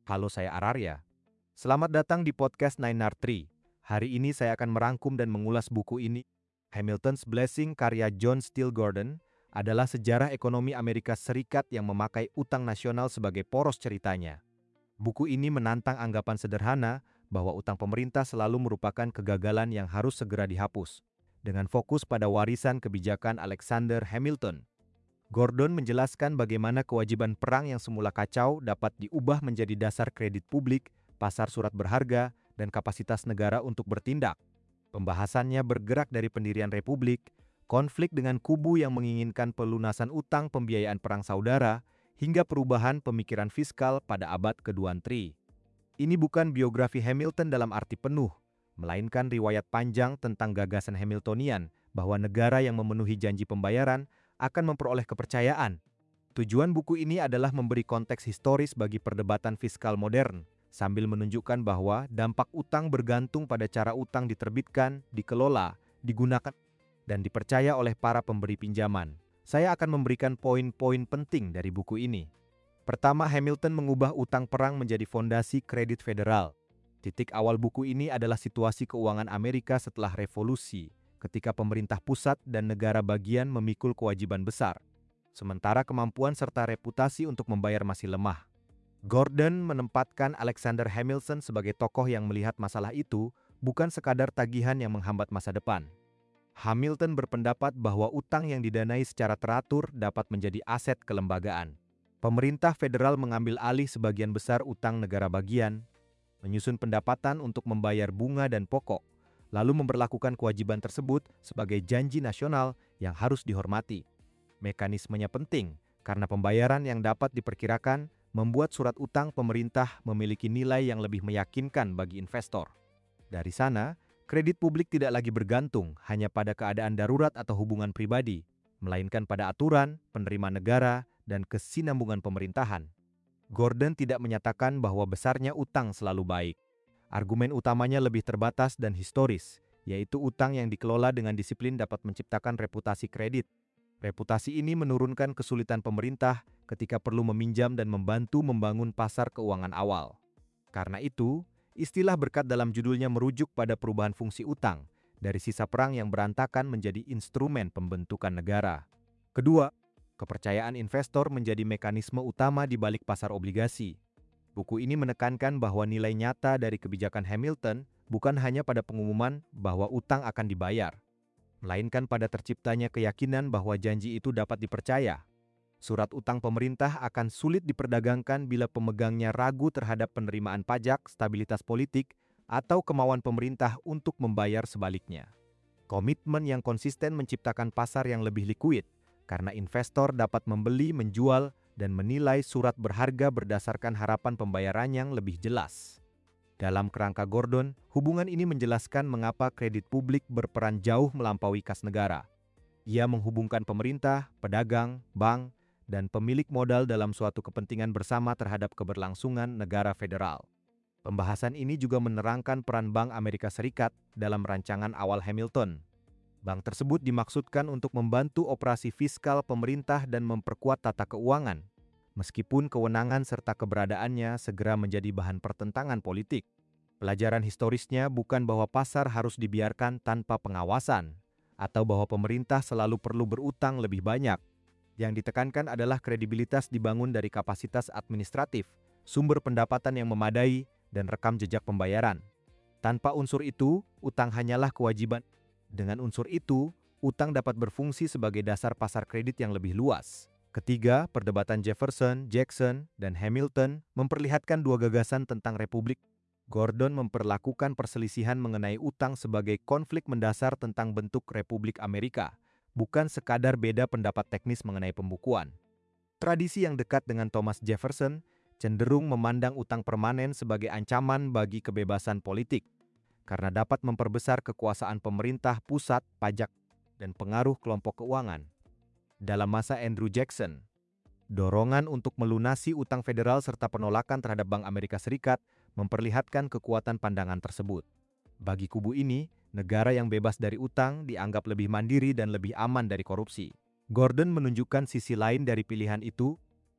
Halo, saya Ararya. Selamat datang di podcast 9R3. Hari ini saya akan merangkum dan mengulas buku ini. Hamilton's Blessing karya John Steele Gordon adalah sejarah ekonomi Amerika Serikat yang memakai utang nasional sebagai poros ceritanya. Buku ini menantang anggapan sederhana bahwa utang pemerintah selalu merupakan kegagalan yang harus segera dihapus, dengan fokus pada warisan kebijakan Alexander Hamilton. Gordon menjelaskan bagaimana kewajiban perang yang semula kacau dapat diubah menjadi dasar kredit publik, pasar surat berharga, dan kapasitas negara untuk bertindak. Pembahasannya bergerak dari pendirian republik, konflik dengan kubu yang menginginkan pelunasan utang pembiayaan perang saudara, hingga perubahan pemikiran fiskal pada abad ke-23. Ini bukan biografi Hamilton dalam arti penuh, melainkan riwayat panjang tentang gagasan Hamiltonian bahwa negara yang memenuhi janji pembayaran akan memperoleh kepercayaan. Tujuan buku ini adalah memberi konteks historis bagi perdebatan fiskal modern, sambil menunjukkan bahwa dampak utang bergantung pada cara utang diterbitkan, dikelola, digunakan, dan dipercaya oleh para pemberi pinjaman. Saya akan memberikan poin-poin penting dari buku ini. Pertama, Hamilton mengubah utang perang menjadi fondasi kredit federal. Titik awal buku ini adalah situasi keuangan Amerika setelah revolusi, ketika pemerintah pusat dan negara bagian memikul kewajiban besar, sementara kemampuan serta reputasi untuk membayar masih lemah. Gordon menempatkan Alexander Hamilton sebagai tokoh yang melihat masalah itu bukan sekadar tagihan yang menghambat masa depan. Hamilton berpendapat bahwa utang yang didanai secara teratur dapat menjadi aset kelembagaan. Pemerintah federal mengambil alih sebagian besar utang negara bagian, menyusun pendapatan untuk membayar bunga dan pokok, lalu memperlakukan kewajiban tersebut sebagai janji nasional yang harus dihormati. Mekanismenya penting karena pembayaran yang dapat diperkirakan membuat surat utang pemerintah memiliki nilai yang lebih meyakinkan bagi investor. Dari sana, kredit publik tidak lagi bergantung hanya pada keadaan darurat atau hubungan pribadi, melainkan pada aturan, penerimaan negara, dan kesinambungan pemerintahan. Gordon tidak menyatakan bahwa besarnya utang selalu baik. Argumen utamanya lebih terbatas dan historis, yaitu utang yang dikelola dengan disiplin dapat menciptakan reputasi kredit. Reputasi ini menurunkan kesulitan pemerintah ketika perlu meminjam dan membantu membangun pasar keuangan awal. Karena itu, istilah berkat dalam judulnya merujuk pada perubahan fungsi utang dari sisa perang yang berantakan menjadi instrumen pembentukan negara. Kedua, kepercayaan investor menjadi mekanisme utama di balik pasar obligasi. Buku ini menekankan bahwa nilai nyata dari kebijakan Hamilton bukan hanya pada pengumuman bahwa utang akan dibayar, melainkan pada terciptanya keyakinan bahwa janji itu dapat dipercaya. Surat utang pemerintah akan sulit diperdagangkan bila pemegangnya ragu terhadap penerimaan pajak, stabilitas politik, atau kemauan pemerintah untuk membayar sebaliknya. Komitmen yang konsisten menciptakan pasar yang lebih likuid, karena investor dapat membeli, menjual, dan menilai surat berharga berdasarkan harapan pembayaran yang lebih jelas. Dalam kerangka Gordon, hubungan ini menjelaskan mengapa kredit publik berperan jauh melampaui kas negara. Ia menghubungkan pemerintah, pedagang, bank, dan pemilik modal dalam suatu kepentingan bersama terhadap keberlangsungan negara federal. Pembahasan ini juga menerangkan peran Bank Amerika Serikat dalam rancangan awal Hamilton. Bank tersebut dimaksudkan untuk membantu operasi fiskal pemerintah dan memperkuat tata keuangan, meskipun kewenangan serta keberadaannya segera menjadi bahan pertentangan politik. Pelajaran historisnya bukan bahwa pasar harus dibiarkan tanpa pengawasan, atau bahwa pemerintah selalu perlu berutang lebih banyak. Yang ditekankan adalah kredibilitas dibangun dari kapasitas administratif, sumber pendapatan yang memadai, dan rekam jejak pembayaran. Tanpa unsur itu, utang hanyalah kewajiban. Dengan unsur itu, utang dapat berfungsi sebagai dasar pasar kredit yang lebih luas. Ketiga, perdebatan Jefferson, Jackson, dan Hamilton memperlihatkan dua gagasan tentang republik. Gordon memperlakukan perselisihan mengenai utang sebagai konflik mendasar tentang bentuk Republik Amerika, bukan sekadar beda pendapat teknis mengenai pembukuan. Tradisi yang dekat dengan Thomas Jefferson cenderung memandang utang permanen sebagai ancaman bagi kebebasan politik, karena dapat memperbesar kekuasaan pemerintah pusat, pajak, dan pengaruh kelompok keuangan. Dalam masa Andrew Jackson, dorongan untuk melunasi utang federal serta penolakan terhadap Bank Amerika Serikat memperlihatkan kekuatan pandangan tersebut. Bagi kubu ini, negara yang bebas dari utang dianggap lebih mandiri dan lebih aman dari korupsi. Gordon menunjukkan sisi lain dari pilihan itu.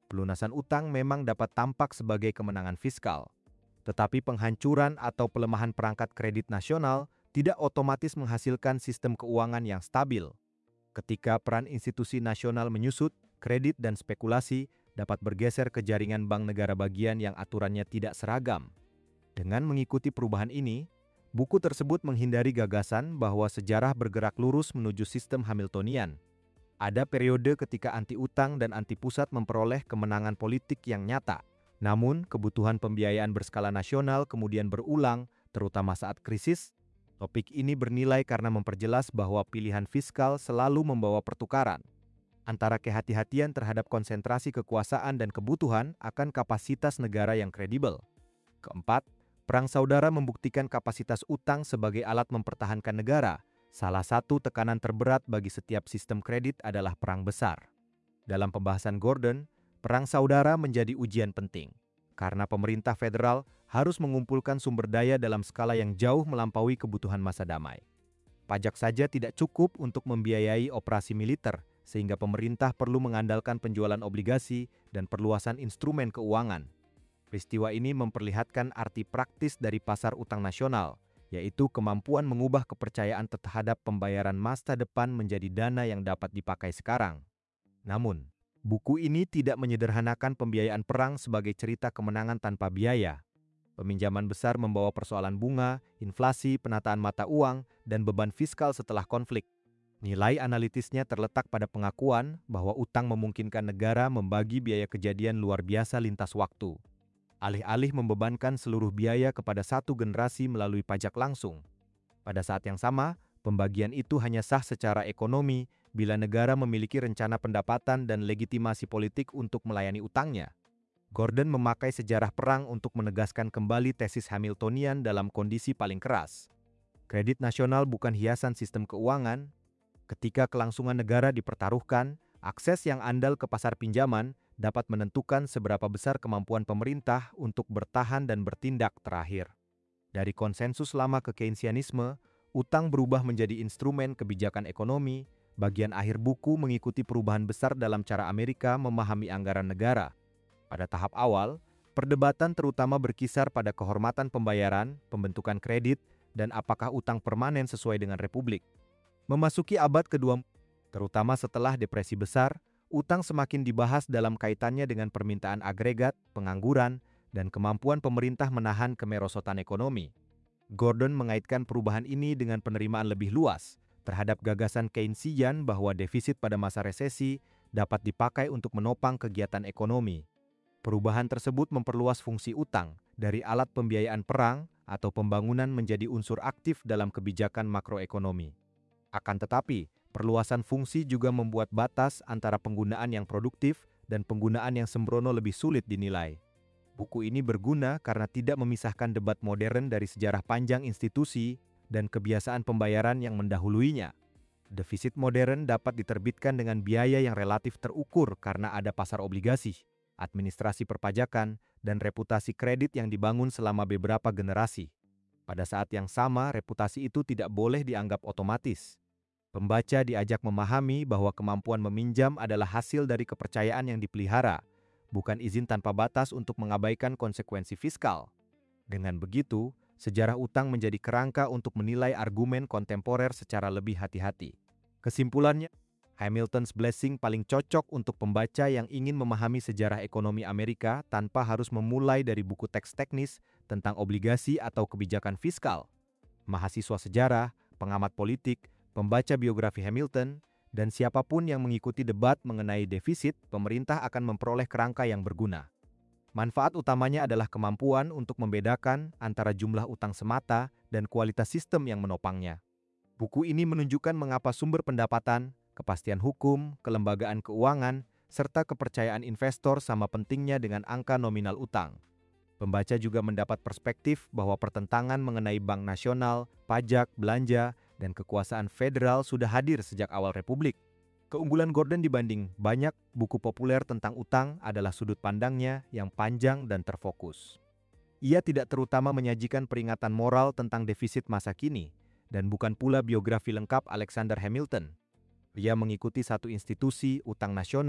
Pelunasan utang memang dapat tampak sebagai kemenangan fiskal, tetapi penghancuran atau pelemahan perangkat kredit nasional tidak otomatis menghasilkan sistem keuangan yang stabil. Ketika peran institusi nasional menyusut, kredit dan spekulasi dapat bergeser ke jaringan bank negara bagian yang aturannya tidak seragam. Dengan mengikuti perubahan ini, buku tersebut menghindari gagasan bahwa sejarah bergerak lurus menuju sistem Hamiltonian. Ada periode ketika anti-utang dan anti-pusat memperoleh kemenangan politik yang nyata. Namun, kebutuhan pembiayaan berskala nasional kemudian berulang, terutama saat krisis. Topik ini bernilai karena memperjelas bahwa pilihan fiskal selalu membawa pertukaran antara kehati-hatian terhadap konsentrasi kekuasaan dan kebutuhan akan kapasitas negara yang kredibel. Keempat, perang saudara membuktikan kapasitas utang sebagai alat mempertahankan negara. Salah satu tekanan terberat bagi setiap sistem kredit adalah perang besar. Dalam pembahasan Gordon, perang saudara menjadi ujian penting, karena pemerintah federal harus mengumpulkan sumber daya dalam skala yang jauh melampaui kebutuhan masa damai. Pajak saja tidak cukup untuk membiayai operasi militer, sehingga pemerintah perlu mengandalkan penjualan obligasi dan perluasan instrumen keuangan. Peristiwa ini memperlihatkan arti praktis dari pasar utang nasional, yaitu kemampuan mengubah kepercayaan terhadap pembayaran masa depan menjadi dana yang dapat dipakai sekarang. Namun, buku ini tidak menyederhanakan pembiayaan perang sebagai cerita kemenangan tanpa biaya. Peminjaman besar membawa persoalan bunga, inflasi, penataan mata uang, dan beban fiskal setelah konflik. Nilai analitisnya terletak pada pengakuan bahwa utang memungkinkan negara membagi biaya kejadian luar biasa lintas waktu. Alih-alih membebankan seluruh biaya kepada satu generasi melalui pajak langsung. Pada saat yang sama, pembagian itu hanya sah secara ekonomi bila negara memiliki rencana pendapatan dan legitimasi politik untuk melayani utangnya. Gordon memakai sejarah perang untuk menegaskan kembali tesis Hamiltonian dalam kondisi paling keras. Kredit nasional bukan hiasan sistem keuangan. Ketika kelangsungan negara dipertaruhkan, akses yang andal ke pasar pinjaman dapat menentukan seberapa besar kemampuan pemerintah untuk bertahan dan bertindak terakhir. Dari konsensus lama ke Keynesianisme, utang berubah menjadi instrumen kebijakan ekonomi. Bagian akhir buku mengikuti perubahan besar dalam cara Amerika memahami anggaran negara. Pada tahap awal, perdebatan terutama berkisar pada kehormatan pembayaran, pembentukan kredit, dan apakah utang permanen sesuai dengan republik. Memasuki abad kedua, terutama setelah Depresi Besar, utang semakin dibahas dalam kaitannya dengan permintaan agregat, pengangguran, dan kemampuan pemerintah menahan kemerosotan ekonomi. Gordon mengaitkan perubahan ini dengan penerimaan lebih luas terhadap gagasan Keynesian bahwa defisit pada masa resesi dapat dipakai untuk menopang kegiatan ekonomi. Perubahan tersebut memperluas fungsi utang dari alat pembiayaan perang atau pembangunan menjadi unsur aktif dalam kebijakan makroekonomi. Akan tetapi, perluasan fungsi juga membuat batas antara penggunaan yang produktif dan penggunaan yang sembrono lebih sulit dinilai. Buku ini berguna karena tidak memisahkan debat modern dari sejarah panjang institusi dan kebiasaan pembayaran yang mendahuluinya. Defisit modern dapat diterbitkan dengan biaya yang relatif terukur karena ada pasar obligasi, administrasi perpajakan, dan reputasi kredit yang dibangun selama beberapa generasi. Pada saat yang sama, reputasi itu tidak boleh dianggap otomatis. Pembaca diajak memahami bahwa kemampuan meminjam adalah hasil dari kepercayaan yang dipelihara, bukan izin tanpa batas untuk mengabaikan konsekuensi fiskal. Dengan begitu, sejarah utang menjadi kerangka untuk menilai argumen kontemporer secara lebih hati-hati. Kesimpulannya, Hamilton's Blessing paling cocok untuk pembaca yang ingin memahami sejarah ekonomi Amerika tanpa harus memulai dari buku teks teknis tentang obligasi atau kebijakan fiskal. Mahasiswa sejarah, pengamat politik, pembaca biografi Hamilton, dan siapapun yang mengikuti debat mengenai defisit, pemerintah akan memperoleh kerangka yang berguna. Manfaat utamanya adalah kemampuan untuk membedakan antara jumlah utang semata dan kualitas sistem yang menopangnya. Buku ini menunjukkan mengapa sumber pendapatan, kepastian hukum, kelembagaan keuangan, serta kepercayaan investor sama pentingnya dengan angka nominal utang. Pembaca juga mendapat perspektif bahwa pertentangan mengenai bank nasional, pajak, belanja, dan kekuasaan federal sudah hadir sejak awal Republik. Keunggulan Gordon dibanding banyak buku populer tentang utang adalah sudut pandangnya yang panjang dan terfokus. Ia tidak terutama menyajikan peringatan moral tentang defisit masa kini, dan bukan pula biografi lengkap Alexander Hamilton. Ia mengikuti satu institusi utang nasional,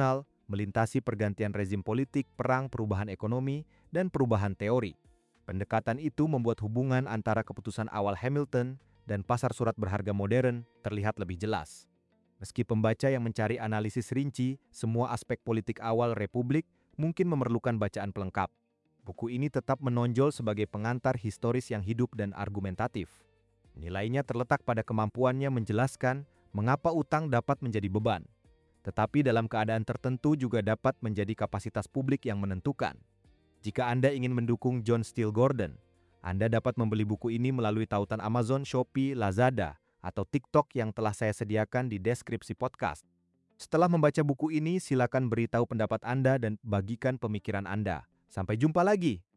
melintasi pergantian rezim politik, perang, perubahan ekonomi, dan perubahan teori. Pendekatan itu membuat hubungan antara keputusan awal Hamilton dan pasar surat berharga modern terlihat lebih jelas. Meski pembaca yang mencari analisis rinci, semua aspek politik awal Republik mungkin memerlukan bacaan pelengkap. Buku ini tetap menonjol sebagai pengantar historis yang hidup dan argumentatif. Nilainya terletak pada kemampuannya menjelaskan mengapa utang dapat menjadi beban, tetapi dalam keadaan tertentu juga dapat menjadi kapasitas publik yang menentukan. Jika Anda ingin mendukung John Steele Gordon, Anda dapat membeli buku ini melalui tautan Amazon, Shopee, Lazada, atau TikTok yang telah saya sediakan di deskripsi podcast. Setelah membaca buku ini, silakan beritahu pendapat Anda dan bagikan pemikiran Anda. Sampai jumpa lagi!